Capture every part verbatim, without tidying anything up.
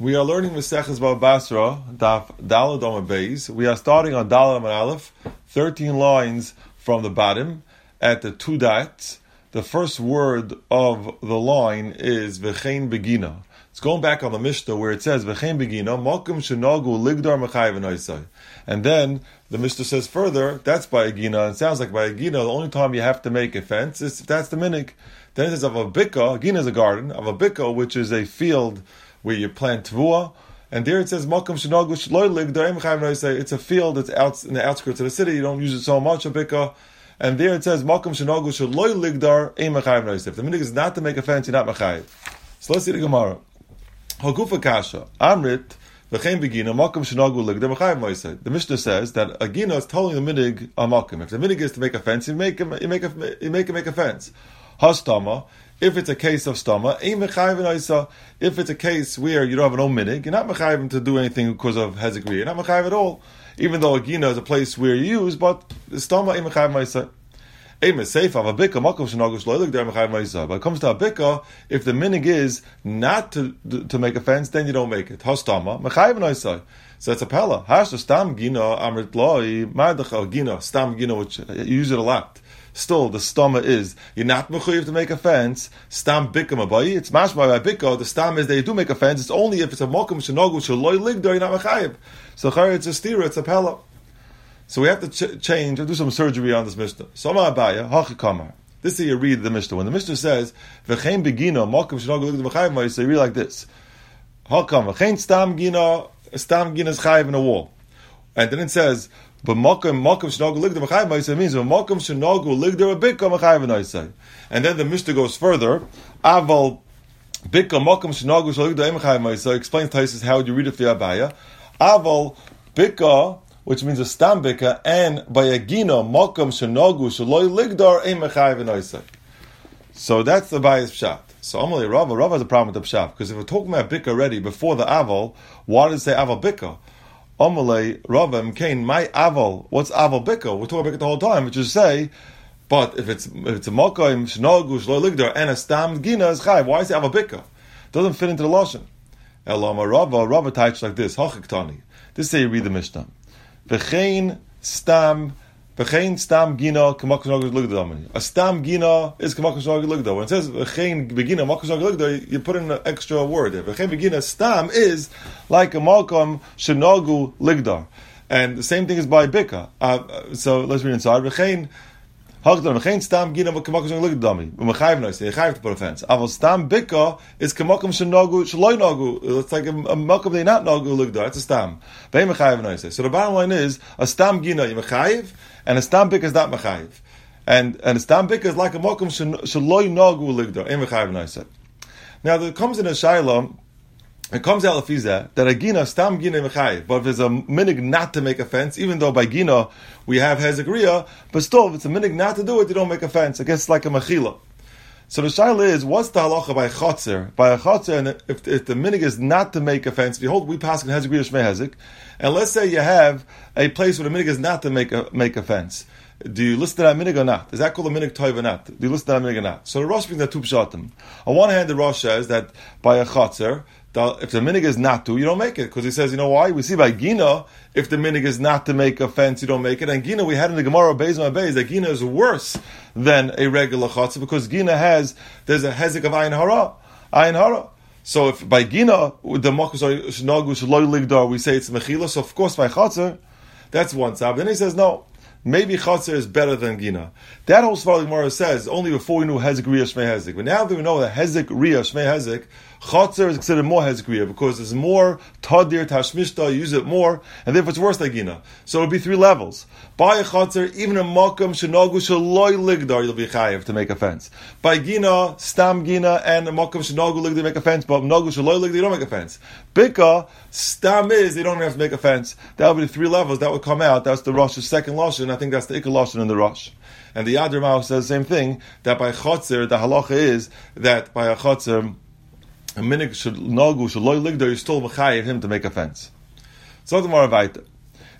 We are learning Maseches Bava Basra, Daf Daled Amud Beis. We are starting on Daled Amud Aleph, thirteen lines from the bottom, at the two dots. The first word of the line is V'chein Begina. It's going back on the Mishnah where it says V'chein Begina, Mokum Shenagu Ligdar Mechayev V'noisai. And then the Mishnah says further, that's by a Gina. It sounds like by a Gina, the only time you have to make a fence is if that's the minig. Then it says of a Bika, Gina is a garden, of a Bika, which is a field where you plant tvua, and there it says Makom Shenagu Shloi Ligdar Mechayev V'noisai. It's a field that's out in the outskirts of the city. You don't use it so much, a Bika. And there it says Makom Shenagu Shloi Ligdar Ein Mechayev V'noisai. If the minig is not to make a fence, you're not Mechayev. So let's see the Gemara. Hagufa Kasha Amrit V'chein Begina Makom Shenagu Ligdar Mechayev V'noisai. The Mishnah says that a Gina is telling the minig a Makom. If the minig is to make a fence, you make him, you make a, you make him make a fence. Hastama. If it's a case of stama, if it's a case where you don't have an own minig, you're not mechayiv to do anything because of hezekri. You're not mechayiv at all. Even though a gina is a place where you use, but stama ain't mechayiv ma'isa. But it comes to a bika, if the minig is not to to make a fence, then you don't make it. Hastama mechayiv ma'isa. So it's a pella. Hasha stam gina amrit loi ma'dacha gina stam gina, which you use it a lot. Still, the stama is you're not mechuyev to make a fence. Stam bikam abayi. It's mashma by bika. The stam is they do make a fence. It's only if it's a mokum shenagu shaloi ligdar you're not mechayev. So chayr it's a stira. It's a pella. So we have to ch- change and do some surgery on this mishnah. Soma abaya hachikamar. This is how you read the mishnah. When the mishnah says v'chein begina mokum shenagu ligdar mechayev, so you read like this: hakam v'chein stam gina stam gina is chayev in a wall, and then it says. But makom makom shenagu ligdar mechayev ma'aseh means makom shenagu ligdar a bika mechayev ma'aseh. And then the Mishnah goes further. Aval bika makom shenagu ligdar mechayev ma'aseh explains Taisus how you read it for Abaya. Aval bika, which means a stam bika, and by a gina makom shenagu shaloi ligdar ein mechayev ma'aseh. So that's the Abaya's pshat. So Amalei Rava Rava has a problem with the pshat because if we're talking about bika already before the aval, why does it say aval bika? Amalei Rava Mkain, my aval. What's aval bika? We're talking about it the whole time, which is say, but if it's if it's a makayim shnagu shlo ligdar and a stam gina is chayv, why is it aval bika? Doesn't fit into the lashon. Elama Rava Rava types like this. Hachiktani. This is how you read the Mishnah. V'chein stam v'chein stam gina k'makom shnagu shlo ligdar. A stam gina is k'makom shnagu ligdar. When it says v'chein begina makom shnagu ligdar, you put in an extra word there. V'chein begina stam is like a makom shenagu ligdar, and the same thing is by bika. Uh, so let's read inside. V'chein hagdar v'chein stam gina k'makom shenagu ligdar. V'mechayev noise. Mechayev to put a fence. Aval stam bika is k'makom shenagu shloi nagu. It's like a, a makom they not nagu ligdar. It's a stam. V'chein mechayev noise. So the bottom line is a stam gina you mechayev. And a stam bika is not mechayiv, and and a stam bika is like a mokum shaloi nagu ligdar ein mechayiv naiseh. Now there comes in a shayla, it comes out of Fiza that a gina stam gina mechayiv, but if there's a minig not to make a fence, even though by gina we have hezekriya, but still if it's a minig not to do it, you don't make a fence. I guess it's like a mechila. So the shayla is, what's the halacha by a chotzer? By a chotzer, and if, if the minig is not to make a fence, behold, we pass in hezekriya shmei hezek, and let's say you have a place where the minig is not to make a make a fence. Do you listen to that minig or not? Is that called a minig toiv or not? Do you listen to that minig or not? So the Rosh brings that two pshatim. On one hand, the Rosh says that by a chotzer, if the minig is not to, you don't make it. Because he says, you know why? We see by Gina, if the minig is not to make a fence, you don't make it. And Gina, we had in the Gemara, Beis Ma Beis, that Gina is worse than a regular chotzer, because Gina has, there's a hezek of ayin hara. Ayin hara. So if by Gina, the Makus Shnagu Shaloi Ligdar, we say it's Mechila, so of course by chotzer, that's one side. Then he says, no, maybe chotzer is better than Gina. That whole Svar Gemara says, only before we knew Hezek Riyah Shmei Hezek. But now that we know that Hezek Riyah Shmei Hezek, chotzer is considered more hezekriya because there's more tadir tashmishta, you use it more, and therefore it's worse than gina. So it'll be three levels. By a chotzer, even a makam shenagu shaloi ligdar, you'll be chayiv to make a fence. By gina, stam gina, and a makam shenagu ligdar make a fence, but nagu shaloi ligdar, you don't make a fence. Bika, stam is, you don't have to make a fence. That would be the three levels that would come out. That's the Rosh's second lashon. I think that's the ikar lashon in the Rosh. And the Yad Ramah says the same thing, that by chotzer, the halacha is that by a chotzer, a minig should nagu shaloi ligdar, you still mechayev him to make a fence. So the more weiter.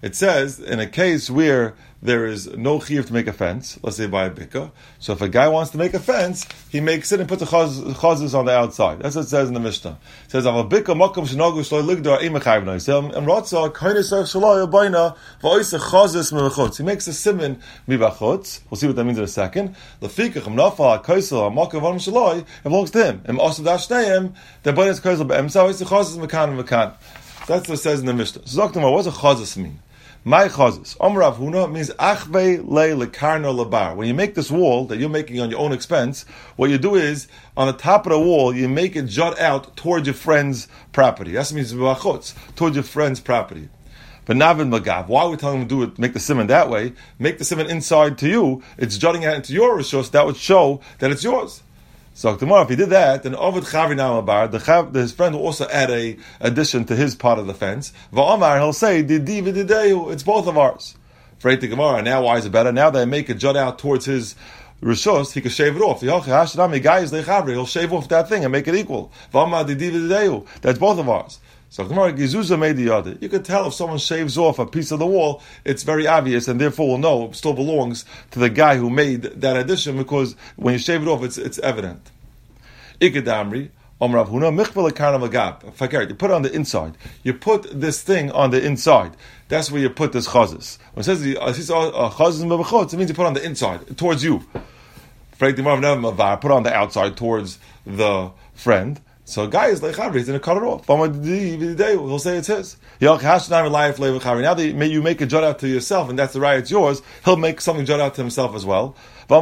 It says, in a case where there is no chiyuv to make a fence, let's say by a bika, so if a guy wants to make a fence, he makes it and puts a chazos on the outside. That's what it says in the Mishnah. It says, "Aval bika makom shenogu shloy ligdor im chayv noisem and rotza kainis of shloy abayna v'oisa chazos mevachutz." He makes a siman mivachutz. We'll see what that means in a second. Lefikach nafal kaisel makom vam shloy. It belongs to him. And also dashnayim the bayis kaisel be'emsa oisa chazos mekan mekan. That's what it says in the Mishnah. So, Doctor what does a chazos mean? My chazos. Om Rav Huna means achve le lekarno lebar. When you make this wall that you're making on your own expense, what you do is, on the top of the wall, you make it jut out towards your friend's property. That means v'achutz, towards your friend's property. But navin magav. Why are we telling him to do it? Make the simon that way. Make the simon inside to you. It's jutting out into your rishus. That would show that it's yours. So tomorrow, if he did that, then Ovid Chavi Namabar, the chav, his friend will also add a addition to his part of the fence. Va'omar, he'll say, Didi v'didehu, it's both of ours. Freit the Gemara, now why is it better? Now they make it jut out towards his rishos, he can shave it off. He'll shave off that thing and make it equal. Va'omar Didi v'didehu, that's both of ours. So Gemara, Gizuza made the other. You could tell if someone shaves off a piece of the wall, it's very obvious, and therefore we'll know it still belongs to the guy who made that addition, because when you shave it off, it's it's evident. Ikadamri, Omrav Huna, Michvel Karna Magab. Fakir, you put it on the inside. You put this thing on the inside. That's where you put this chazis. When it says chazis mebachotz, it means you put it on the inside, towards you. Put it on the outside, towards the friend. So a guy is like Chavri, he's going to cut it off. He'll say it's his. Now that you make a jut out to yourself, and that's the right, it's yours, he'll make something jut out to himself as well. So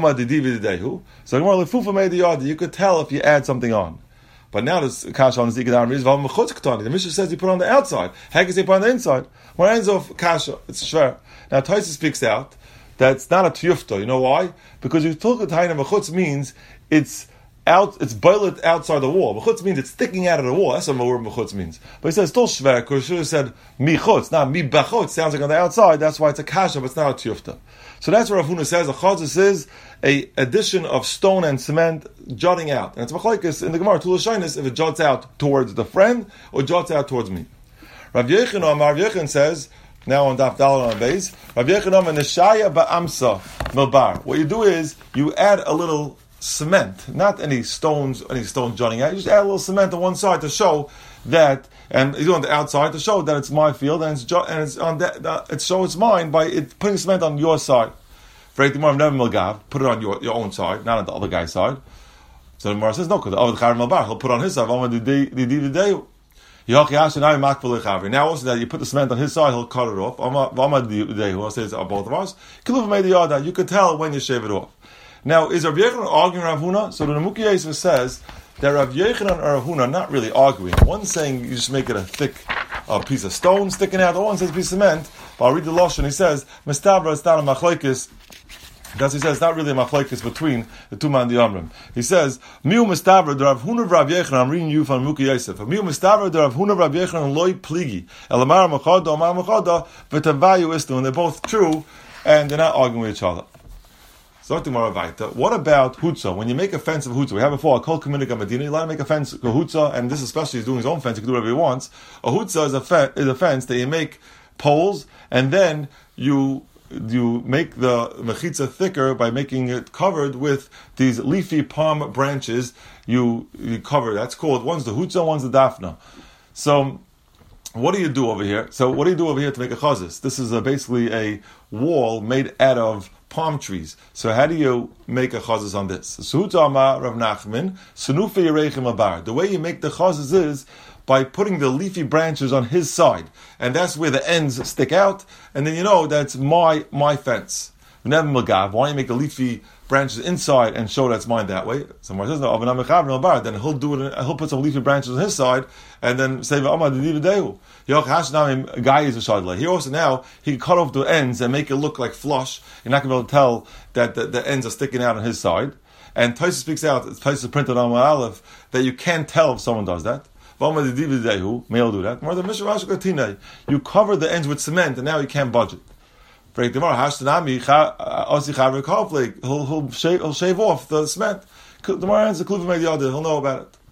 you could tell if you add something on. But now this kasha on the Zikadam is the Mishnah says you put on the outside. How can you say put on the inside? When it ends off kasha, it's shver. Now Taisa speaks out that it's not a tiyufta. You know why? Because you took a taina mechutz means it's out, it's boiled outside the wall. Mechutz means it's sticking out of the wall. That's what the word mechutz means. But he says still shver, because he should have said michutz, not mi bachutz. Sounds like on the outside. That's why it's a kasha, but it's not a tiyufta. So that's what Rav Huna says. A chazis is a addition of stone and cement jutting out, and it's machlokes in the Gemara Tulashinis if it juts out towards the friend or juts out towards me. Rav Yechon Rav Yechon says. Now on Daf Daled on base, Rav Yechon Amar Neshaya ba'amsa milbar. What you do is you add a little cement, not any stones, any stones jutting out. You just add a little cement on one side to show that, and you do on the outside to show that it's my field, and it's and it's on that. Uh, it shows it's mine by it putting cement on your side. Put it on your, your own side, not on the other guy's side. So the Gemara says no, because he'll put on his side. Now also that you put the cement on his side, he'll cut it off. I'll say it's both of us. You could tell when you shave it off. Now, is Rav Yochanan arguing Rav Huna? So the Nemuki Yosef says that Rav Yochanan and Rav Huna are not really arguing. One's saying you just make it a thick uh, piece of stone sticking out. The one says a piece of cement. But I'll read the Lashon. He says, Mestabra is not a machlokes. That's he says it's not really a machlokes between the two man the Amrim. He says, Miu Mestabra the Rav Huna Rav Yochanan. I'm reading you from Nemuki Yosef. Miu Mestabra the Rav Huna Rav Yochanan loy pligi elamar machada omar machada v'tavayu istu. And they're both true, and they're not arguing with each other. What about Hutza? When you make a fence of Hutza, we have before a Kol Kaminika Medina, you let him make a fence of Hutza, and this especially he's doing his own fence, he can do whatever he wants. A Hutza is a, fe- is a fence that you make poles, and then you you make the mechitza thicker by making it covered with these leafy palm branches. You, you cover, that's called, one's the Hutza, one's the Dafna. So, what do you do over here? So, what do you do over here to make a chazis? This is a, basically a wall made out of palm trees. So how do you make a chazis on this? The way you make the chazis is by putting the leafy branches on his side, and that's where the ends stick out, and then you know that's my my fence. Why don't you make the leafy branches inside and show that's mine that way? Somewhere says no. Then he'll do it. He'll put some leafy branches on his side, and then say guy is a shadla. Here also now he can cut off the ends and make it look like flush. You're not going to be able to tell that the, the ends are sticking out on his side. And Taisa speaks out. Taisa printed on my Aleph that you can't tell if someone does that. Male do that. You cover the ends with cement, and now you can't budge it. He'll, he'll, shave, he'll shave off the cement. The Gemara ends the Kluva made the other. He'll know about it.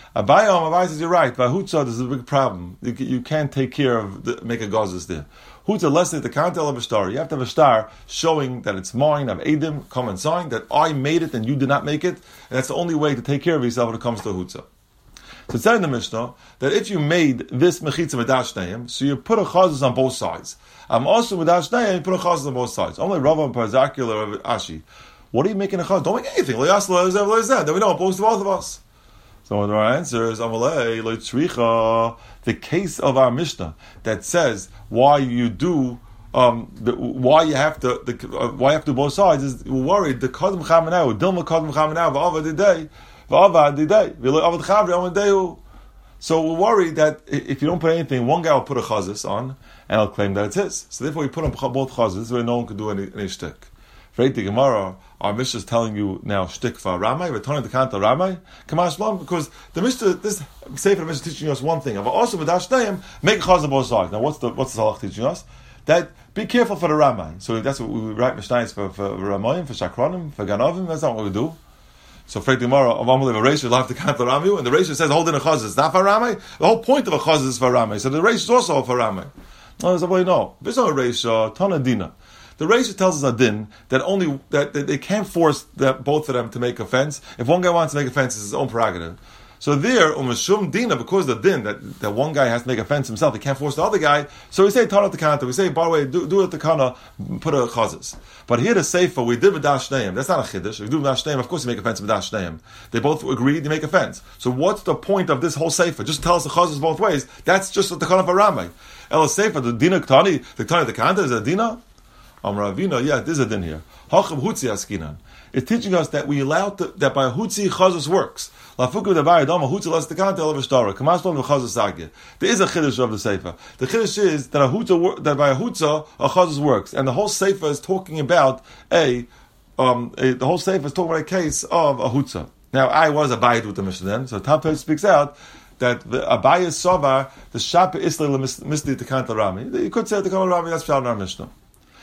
Abaye Abaye says you're right. Vahutza, there's a big problem. You, you can't take care of the, make a gazes there. Hutza less than the counter of a star. You have to have a star showing that it's mine. Of Edim, common sign that I made it and you did not make it. And that's the only way to take care of yourself when it comes to hutza. So it said in the Mishnah that if you made this mechitza medash neim, so you put a chazes on both sides. I'm also medash neim, you put a chazes on both sides. Only Rava and Parzakula or Ashi. What are you making a chazes? Don't make anything. Then we know it belongs to both of us. So our answer is Amalei Loitzricha, the case of our Mishnah that says why you do um, the, why you have to the, uh, why you have to do both sides is we're worried the kadam chamanau dilma kadam chamanau v'avad diday v'avad diday v'avad chavri amadeu. So we're worried that if you don't put anything, one guy will put a chazis on and he'll claim that it's his. So therefore, you put on both chazis where no one can do any, any shtick. Freit the Gemara, our Mishnah is telling you now shtick for Ramai, returning the kanta Ramai, Kamash Lam, because the Mishnah, this Sefer Mishnah is teaching us one thing. But also with Ashneim, make chaz on both sides. Now, what's the what's the halach teaching us? That be careful for the Ramai. So that's what we write Mishnahs for for Ramayim, for Shakronim, for Ganovim. That's not what we do. So Freit the Gemara, of Amalei a Reish will have to kanta Ramu, and the Reish says hold in a chaz. It's not for Ramai. The whole point of a chaz is for Ramai. So the Reish is also for Ramai. No, there's a way no. There's no Reish. Tana Dina. The Reisha tells us a din that only that, that they can't force that both of them to make a fence. If one guy wants to make a fence, it's his own prerogative. So there, umashum dina, because the din that, that one guy has to make a fence himself, he can't force the other guy. So we say tana tekanta. We say by the way, do, do it tekana, put a chazes. But here the seifa we did with dash neim. That's not a chiddush. We do with dash neim. Of course, you make a fence with dash neim. They both agreed to make a fence. So what's the point of this whole seifa? Just tell us the chazes both ways. That's just the tekana for Ramai. El seifa the dina ktani, the ktani tekanta is a dina. Amravina, yeah, there's a din here. Hacham hutzi askinan. It's teaching us that we allow to, that by hutzi chazos works. Lafuku devar dama hutzi las tekanta elevashtara. Kamaston v'chazos sagya. There is a chiddush of the sefer. The chiddush is that a hutza that by a hutza a chazos works, and the whole sefer is talking about a um a, the whole sefer is talking about a case of a hutza. Now I was abayed with the Mishnah then, so Tapeh speaks out that the Abayah Sovar the Shapa Isla misli tekanta Rami. You could say tekanta Rami. That's found in our Mishnah.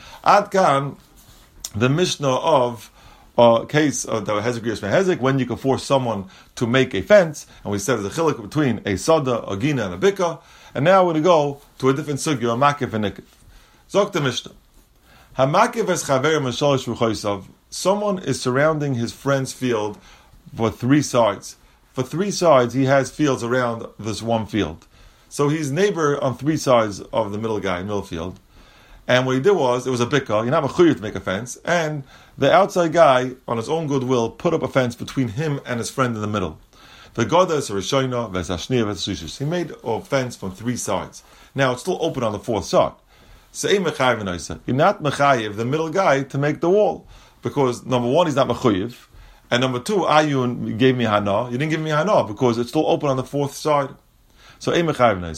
Ad kan, the Mishnah of a uh, case of the Hezek Yesh Hezek, when you can force someone to make a fence, and we said there's a chiluk between a sada, a gina, and a bika, and now we're going to go to a different sugya, a makif and nikif. Zok the Mishnah. Hamakif es chaverim shalish v'choisav. Someone is surrounding his friend's field for three sides. For three sides, he has fields around this one field. So he's neighbor on three sides of the middle guy, middle field. And what he did was, it was a bikah, you're not a chuyur to make a fence, and the outside guy, on his own goodwill, put up a fence between him and his friend in the middle. The godas, Rishoina, Vesashnia, Vesashishis. He made a fence from three sides. Now, it's still open on the fourth side. So, you're not mechayiv, the middle guy, to make the wall. Because, number one, he's not mechayiv, and number two, Ayun gave me hana, you didn't give me hana, because it's still open on the fourth side. So, Rav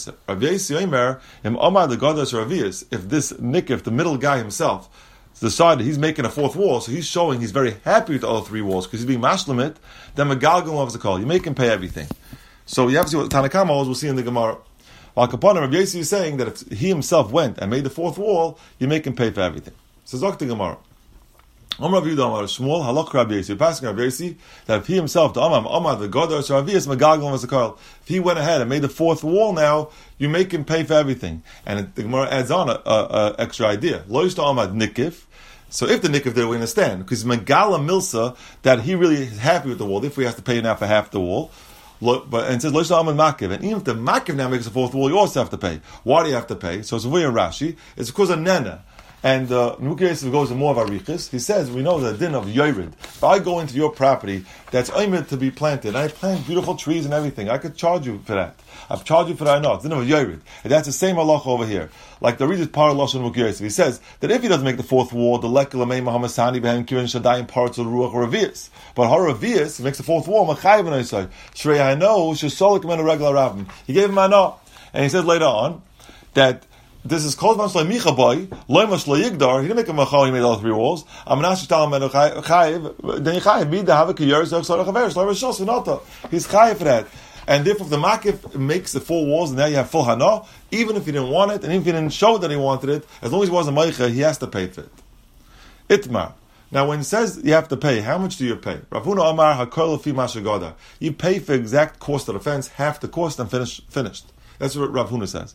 Yesi Omer, Im Omar the Godas Ravias, if this nikif, the middle guy himself, decided he's making a fourth wall, so he's showing he's very happy with the other three walls because he's being mashlamit, then Megalgal loves the call. You make him pay everything. So you have to see what Tanakama was, we'll see in the Gemara. Al Kaponim, Rav Yesi is saying that if he himself went and made the fourth wall, you make him pay for everything. So Zok the Gemara. Omar Rav Yudah Amar Shmuel Halach Rav Yesi. Passing Rav Yesi that if he himself, the Amar Amar the Godas Ravias Megalgal was the call. If he went ahead and made the fourth wall, now you make him pay for everything. And the Gemara adds on a, a, a extra idea. Lo Yishta Amar Nikif. So if the nikif there, we understand because Megala Milsa that he really is happy with the wall. If we have to pay now for half the wall, but and it says Lo Yishta Amar Makiv. And even if the Makiv now makes the fourth wall, you also have to pay. Why do you have to pay? So it's very in Rashi. It's because of Nena. And uh, Nukir Yosef goes in more of Arichis. He says, we know the din of Yored. If I go into your property that's aimed to be planted, I plant beautiful trees and everything, I could charge you for that. I've charged you for that. No, it's din of Yored. And that's the same halacha over here. Like the reader's part of Lashon Nukir Yosef. He says that if he doesn't make the fourth wall, the Lek Lamei Mahamasani Behem Kirin Shaddai parts of the Ruach or Ravias. But Haravias, he makes the fourth wall, Machayev and I say, Shrei I know, Shesolik Men a regular Rabbim. He gave him a no. And he says later on that this is called Mash Micha boy, Loy Mash Yigdar. He didn't make a machal. He made all three walls. Amanash Talam and Chayiv. Then Chayiv be the Havik Years of Sarach Averish. Loy Mash Nota. He's Chayiv for that. And therefore, if the Makif makes the four walls, and now you have full Hana, even if he didn't want it, and even if he didn't show that he wanted it, as long as he wasn't Meicha, he has to pay for it. Itmar Now, when it says you have to pay, how much do you pay? Rav Huna Amar Hakol Lefi Mashagada. You pay for exact cost of the fence, half the cost, and finish, finished. That's what Rav Huna says.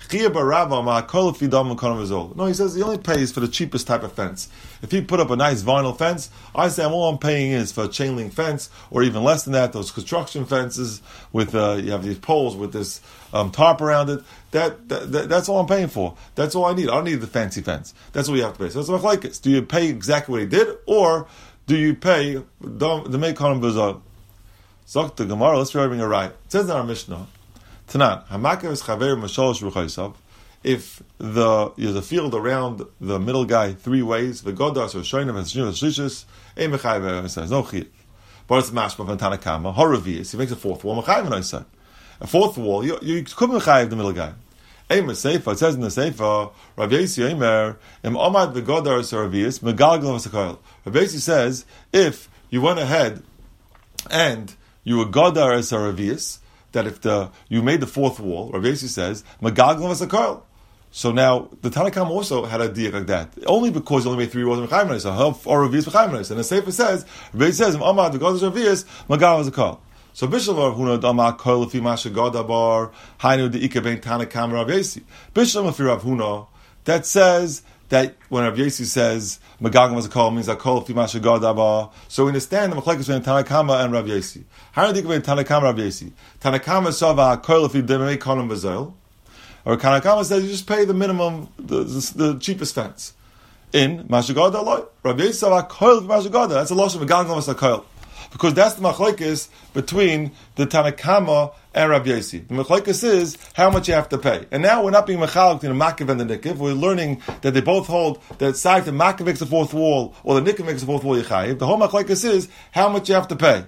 No, he says he only pays for the cheapest type of fence. If he put up a nice vinyl fence, I say all I'm paying is for a chain link fence, or even less than that, those construction fences with, uh, you have these poles with this um, tarp around it. That, that, that That's all I'm paying for. That's all I need. I don't need the fancy fence. That's what you have to pay. So it's like this. Do you pay exactly what he did, or do you pay the Meikonim Bazal? Zok the Gemara, let's try to bring it right. It says in our Mishnah, Tanan, Hamakev is Chaver Mashalosh Ruchaisav. If the there's a field around the middle guy three ways, the Godas or Shoinav and Shniv Shlishis, Ein Mechayev says no chiyuv. But it's mashma from Tanakama, Horavius. He makes a fourth wall. Mechayev I said a fourth wall. You you could mechayev the middle guy. Ein Seifa. It says in the Seifa, Rav Yesi Eimer Im Omad the Godas or Horavius Megalgal Vasakoil. Rav Yesi says if you went ahead and you were Godar as Horavius, that if the you made the fourth wall, Rav Yesi says, Magaglam was a curl. So now the Tanakhama also had a deal like that. Only because he only made three walls of Mechayim so or Rav Yesi Mechayim. And the Sefer says, Rav Yesi says, Amad the God is Rav Yesi, Magaglam was a curl. So Bishal Rav Huna Dama Curl if he masha Godabar, Hainu the Ika ben Tanakama Rav Yesi. Bishal if Rav Huna that says that when Rav Yesi says Magagam was a call means a call fi masha Godaba. So we understand the machlekes between Tanakama and Rav Yesi. How do you think about Tanakama Rav Yesi? Tanakama sava call fi demei konim bazel, or Tanakama says you just pay the minimum, the, the, the cheapest fence. In masha Godaba, Rav Yesi sava call fi masha Godaba. That's a loss of Magagam was a call, because that's the machlekes between the Tanakama and Rav Yesi. The machlekes is how much you have to pay. And now we're not being mechalek between the Makiv and the Nikiv. We're learning that they both hold that side the Makiv makes the fourth wall or the Nikiv makes the fourth wall Yechayiv. The whole machlekes is how much you have to pay.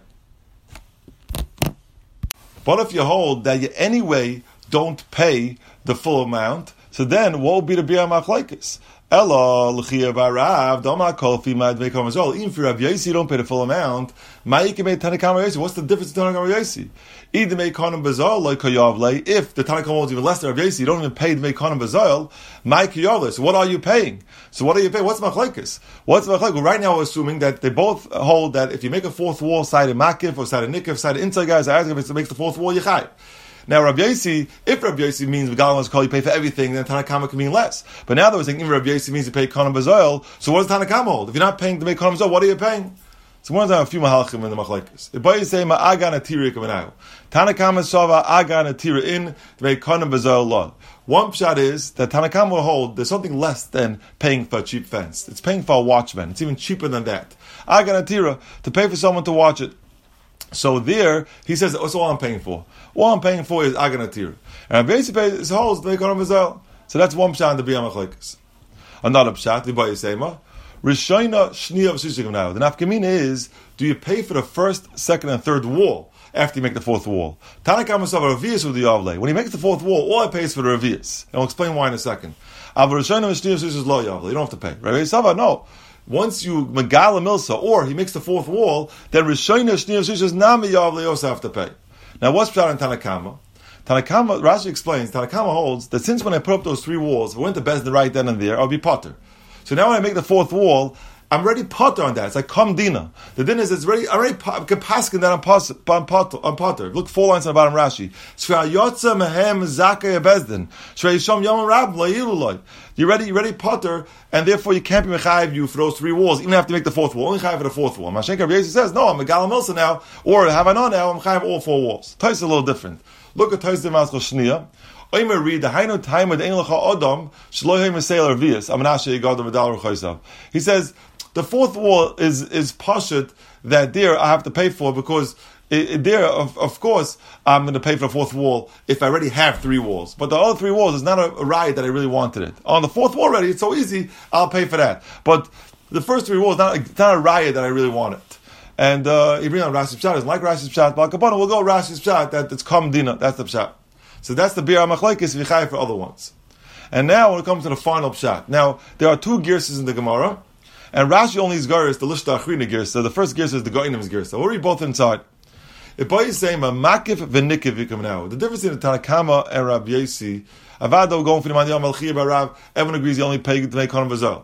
But if you hold that you anyway don't pay the full amount, so then what will be the Biyah machlekes? Ella l'chiyah v'arav dama kol fi mad veikom azol. Even for Rav Yesi, you don't pay the full amount. Ma'ike made Tanakam Rav Yesi. What's the difference between Tanakam Rav Yesi? Either meikonim bazol like kayav lay. If the Tanakam was even less than Rav Yesi, you don't even pay the meikonim bazol. Ma'ike kayav. So what are you paying? So what are you paying? What's machlekes? What's machlekes? Well, right now we're assuming that they both hold that if you make a fourth wall side of makif or side of nikif, side of inside guys, it makes the fourth wall yechai. Now, Rav Yesi, if Rav Yesi means V'galam call you pay for everything, then Tanakama can mean less. But now that we're saying even Rav Yesi means you pay Konim Bazoil, so what does Tanakama hold? If you're not paying to make Konim Bazoil, what are you paying? So one time a few mahalchim in the machlekes. If you say Ma'agan Atira Kamanau, Tanakama Sava Agan Atira in to make Konim Bazoil law. One pshat is that Tanakama will hold there's something less than paying for a cheap fence. It's paying for a watchman. It's even cheaper than that. Agan Atira to pay for someone to watch it. So there, he says, that's all I'm paying for. All I'm paying for is Aganatir. And basically pays his holes to make on Mazel. So that's one pshat in the Biyam HaChlekes. Another pshat, the Bayi Seima, Rishayna Shniya V'Shishigim now. The nafkamina is, do you pay for the first, second, and third wall after you make the fourth wall? Tanakam Masav Ravias with the Yavle. When he makes the fourth wall, all I pay is for the Ravias. And I'll explain why in a second. Avar Rishayna Shniya V'Shishigim Lo Yavle. You don't have to pay. Rabbi Sava, no. Once you Megala Milsa, or he makes the fourth wall, then Rishayna Shniya V'Shishigim Nami Yavle you also have to pay. Now, what's pshat in Tanakama? Tanakama, Rashi explains, Tanakama holds that since when I put up those three walls, if I went to Bezdin right then and there, I'll be potter. So now when I make the fourth wall, I'm already potter on that. It's like Kam Dina. The din is it's ready, I'm already kapaskin that I'm potter. I'm potter. I'm potter. Look, four lines on the bottom Rashi. Shra Yotza Mehem Zakaya Bezdin. Shra Yishom Yom Rab La'iluloy. You're ready, you're ready potter, and therefore you can't be mechayiv you for those three walls, even after you make the fourth wall. Only chayiv for the fourth wall. Mashenka Rav Yesi says, no, I'm a Galam Milsa now, or have I not now, I'm chayiv all four walls. Tais is a little different. Look at Tais Demas Choshniya. Oimer read the Hainu time with Ein Lecha Adam Shloim Meseil Ravias Amanashe Yigadol V'Dal Ruchaysav. He says the fourth wall is is pashut that there I have to pay for because it, it, there of, of course I'm going to pay for the fourth wall if I already have three walls. But the other three walls is not a, a riot that I really wanted it. On the fourth wall already, it's so easy. I'll pay for that. But the first three walls not it's not a riot that I really wanted. And uh, you bring on Rashi's Pshat, it's like Rashi's Pshat, but Kabbalah we'll go Rashi's Pshat, that it's Kam Dina, that's the Pshat. So that's the Biyah HaMachlekes V'chai for other ones. And now when it comes to the final Pshat, now there are two Girses in the Gemara, and Rashi only is Geras, the Lishta Achrina Girsa, the first Girsa is the Goinim's Girsa. We'll read both inside. If by you say, Makif v'nikiv yikum now, the difference in the Tanakama and Rav Yesi, Avado going for the Mandiyam Al-Chiyah by Rav, everyone agrees you only pay to make Konim V'Zal.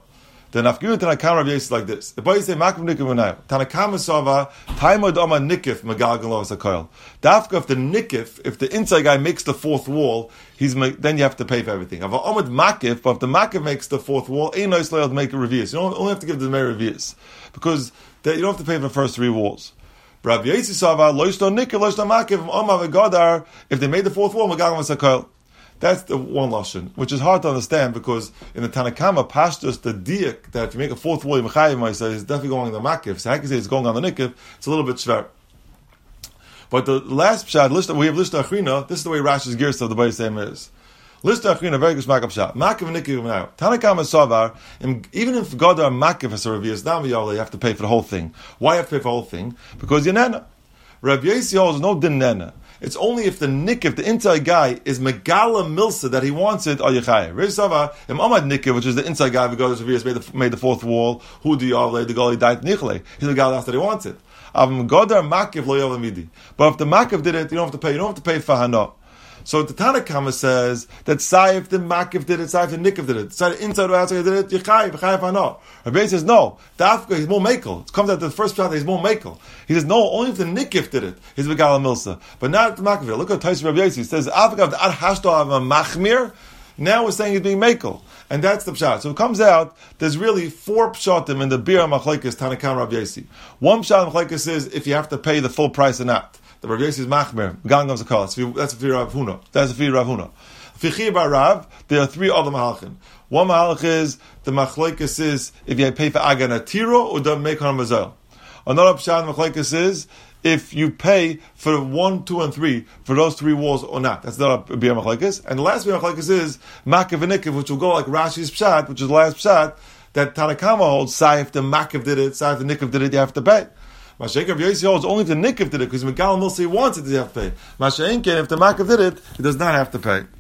The nafkirin Tanakama Rav Yossi is like this. The boy say Makav Nikif V'nayim. Tanakama Sava Taimod Oma Nikif Megalgal Lo Sakoil. Dafka if the Nikif, if the inside guy makes the fourth wall, he's then you have to pay for everything. If Omad Makif, but if the Makif makes the fourth wall, ain't no to make a revius. You don't only have to give the Meir revius because they, you don't have to pay for the first three walls. Rav Yossi Sava Loishto Nikif Loishto Makif Oma V'Gadar. If they made the fourth wall, Megalgal Lo Sakoil. That's the one lashon, which is hard to understand because in the Tanakama, Pashtus, the diak that if you make a fourth wall, Mechayim, is definitely going on the makif. So I can say it's going on the nikif. It's a little bit shver. But the last pshat, list we have lista achrina. This is the way Rashi's gears of the Bayis same is. Lista achrina, very good makif pshat. Makif nikif now. Tanakama savar. Even if God are makif as a revius, now you have to pay for the whole thing. Why have to pay for the whole thing? Because yanena. Rav Yossi holds no din nena. It's only if the nikif, the inside guy, is megala milsa that he wants it, or yechayah. Reisava, im amad nikif, which is the inside guy, who goes to made the made the fourth wall, who do you have, the guy died nichle. He's the guy that he wants it. Avim godar makif lo yav midi. But if the makif did it, you don't have to pay. You don't have to pay for hana. So the Tanakama says that Saif the Makif did it, Saif the Nikif did it, Saif the inside or outside did it, Yechayiv, Yechayiv Hana. Rabbi says no, the Afka he's more makel. It comes out the first shot that he's more makel. He says no, only if the Nikif did it, he's Begala Milsa, but not the Makif. Look at Tais Rabbi Yossi. He says Afka of the Ad Hashto of a Machmir. Now we're saying he's being makel, and that's the pshat. So it comes out there's really four pshatim in the Bira Machlekes Tanakam Rabbi Yossi. One pshat Machlekes is if you have to pay the full price or not. The Rabbi Yossi is machmer. Gangam zakal. That's a fear of Huna. That's a fear of Huna. Fichi bar Rav. There are three other mahalchim. One mahalch is the machlekes is if you pay for agan atiro or don't make on mazel. Another pshat machlekes is if you pay for one, two, and three for those three walls or not. That's not a bir machlekes. And the last bir machlekes is makav and nikav, which will go like Rashi's pshat, which is the last pshat that Tanakama holds. Say if the makav did it, say if the nikav did it, you have to pay. Mashiach Rav Yossi holds only if the nikif did it, because Megal Milsi wants it, he have to pay. Mashiach if the makav did it, he does not have to pay.